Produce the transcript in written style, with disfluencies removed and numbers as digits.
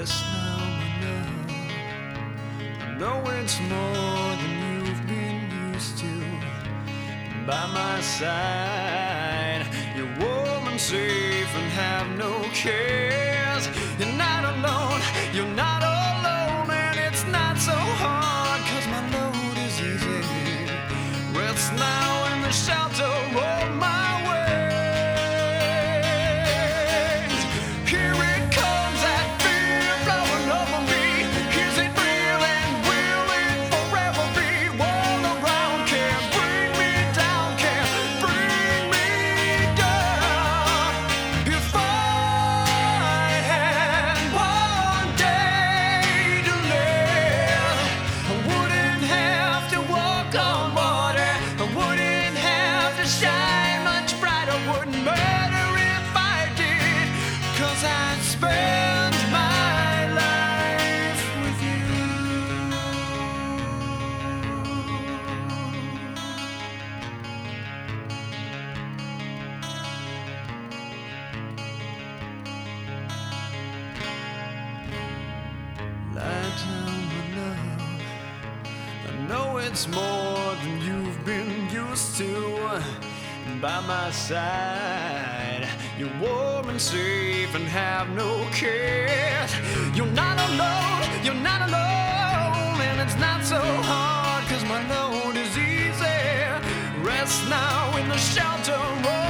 Rest now, I know it's more than you've been used to. By my side, you're warm and safe and have no cares. You're not alone, you're not alone, and it's not so hard, 'cause my load is easy. Rest now in the shelter of my wings. Here it comes, that fear blowing over me. Is it real, and will it forever be? All around can't bring me down, can't bring me down. If I had one day to live, I wouldn't have to walk on water, I wouldn't have to shine much brighter. Wouldn't matter if I did, 'cause I'd spend my life with you. Lie down, my love, I know it's more than you've been used to. By my side, you're warm and safe and have no cares. You're not alone, you're not alone, and it's not so hard, 'cause my load is easy. Rest now in the shelter